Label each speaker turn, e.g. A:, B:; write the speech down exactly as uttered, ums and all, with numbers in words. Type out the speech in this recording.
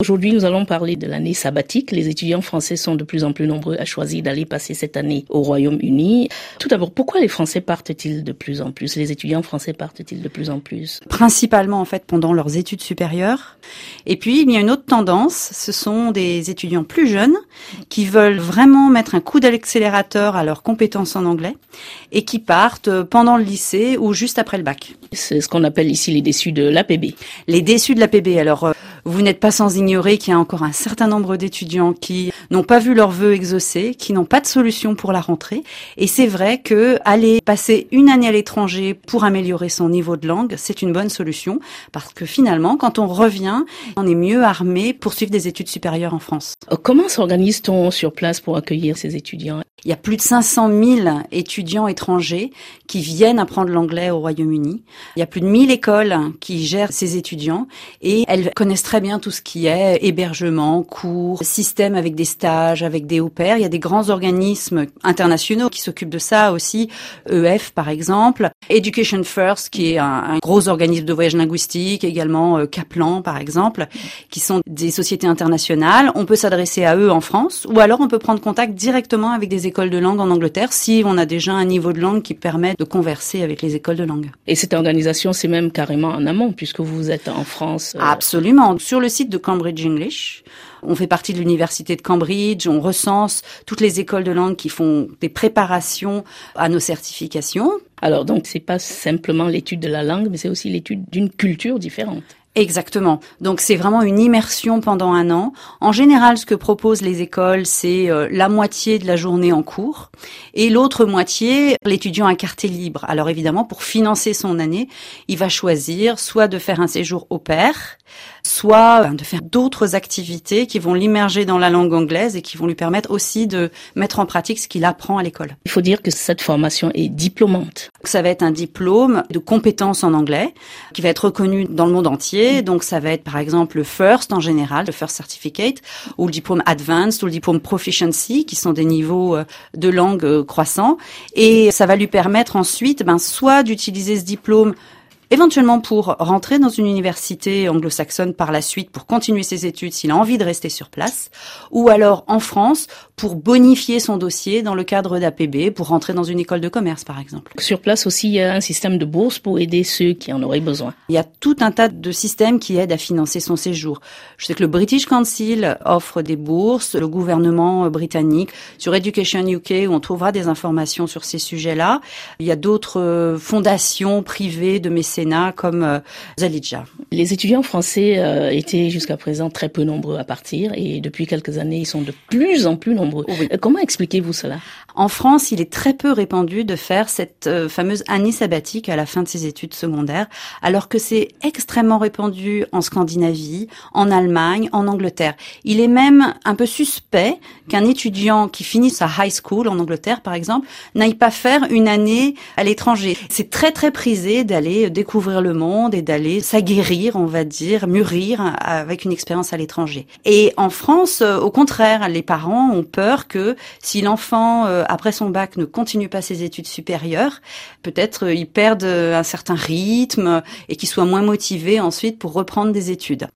A: Aujourd'hui, nous allons parler de l'année sabbatique. Les étudiants français sont de plus en plus nombreux à choisir d'aller passer cette année au Royaume-Uni. Tout d'abord, pourquoi les Français partent-ils de plus en plus? Les étudiants français partent-ils de plus en plus?
B: Principalement, en fait, pendant leurs études supérieures. Et puis, il y a une autre tendance. Ce sont des étudiants plus jeunes qui veulent vraiment mettre un coup d'accélérateur à leurs compétences en anglais et qui partent pendant le lycée ou juste après le bac.
A: C'est ce qu'on appelle ici les déçus de l'A P B.
B: Les déçus de l'A P B. Alors, vous n'êtes pas sans ignorer qu'il y a encore un certain nombre d'étudiants qui n'ont pas vu leurs vœux exaucés, qui n'ont pas de solution pour la rentrée. Et c'est vrai que aller passer une année à l'étranger pour améliorer son niveau de langue, c'est une bonne solution parce que finalement, quand on revient, on est mieux armé pour suivre des études supérieures en France.
A: Comment s'organise-t-on sur place pour accueillir ces étudiants?
B: Il y a plus de cinq cent mille étudiants étrangers qui viennent apprendre l'anglais au Royaume-Uni. Il y a plus de mille écoles qui gèrent ces étudiants et elles connaissent très bien tout ce qui est hébergement, cours, système avec des stages, avec des au-pairs. Il y a des grands organismes internationaux qui s'occupent de ça aussi, E F par exemple, Education First qui est un, un gros organisme de voyage linguistique, également euh, Kaplan par exemple, qui sont des sociétés internationales. On peut s'adresser à eux en France ou alors on peut prendre contact directement avec des écoles de langue en Angleterre si on a déjà un niveau de langue qui permet de converser avec les écoles de langue.
A: Et cette organisation, c'est même carrément en amont puisque vous êtes en France. Euh...
B: Absolument. Sur le site de Cambridge English, on fait partie de l'université de Cambridge, on recense toutes les écoles de langue qui font des préparations à nos certifications.
A: Alors donc, c'est pas simplement l'étude de la langue, mais c'est aussi l'étude d'une culture différente.
B: Exactement. Donc c'est vraiment une immersion pendant un an. En général, ce que proposent les écoles, c'est euh, la moitié de la journée en cours et l'autre moitié, l'étudiant a quartier libre. Alors évidemment, pour financer son année, il va choisir soit de faire un séjour au pair, soit de faire d'autres activités qui vont l'immerger dans la langue anglaise et qui vont lui permettre aussi de mettre en pratique ce qu'il apprend à l'école.
A: Il faut dire que cette formation est diplômante.
B: Ça va être un diplôme de compétences en anglais qui va être reconnu dans le monde entier. Donc ça va être par exemple le First en général, le First Certificate, ou le diplôme Advanced ou le diplôme Proficiency, qui sont des niveaux de langue croissants. Et ça va lui permettre ensuite ben, soit d'utiliser ce diplôme éventuellement pour rentrer dans une université anglo-saxonne par la suite, pour continuer ses études s'il a envie de rester sur place, ou alors en France pour bonifier son dossier dans le cadre d'A P B, pour rentrer dans une école de commerce par exemple.
A: Sur place aussi, il y a un système de bourse pour aider ceux qui en auraient besoin.
B: Il y a tout un tas de systèmes qui aident à financer son séjour. Je sais que le British Council offre des bourses, le gouvernement britannique, sur Education U K où on trouvera des informations sur ces sujets-là. Il y a d'autres fondations privées de mécénat comme euh, Zalidja.
A: Les étudiants français euh, étaient jusqu'à présent très peu nombreux à partir et depuis quelques années, ils sont de plus en plus nombreux.
B: Oui.
A: Euh, comment expliquez-vous cela?
B: En France, il est très peu répandu de faire cette euh, fameuse année sabbatique à la fin de ses études secondaires, alors que c'est extrêmement répandu en Scandinavie, en Allemagne, en Angleterre. Il est même un peu suspect qu'un étudiant qui finit sa high school en Angleterre, par exemple, n'aille pas faire une année à l'étranger. C'est très très prisé d'aller découvrir le monde et d'aller s'aguerrir, on va dire, mûrir avec une expérience à l'étranger. Et en France, au contraire, les parents ont peur que si l'enfant, après son bac, ne continue pas ses études supérieures, peut-être il perde un certain rythme et qu'il soit moins motivé ensuite pour reprendre des études.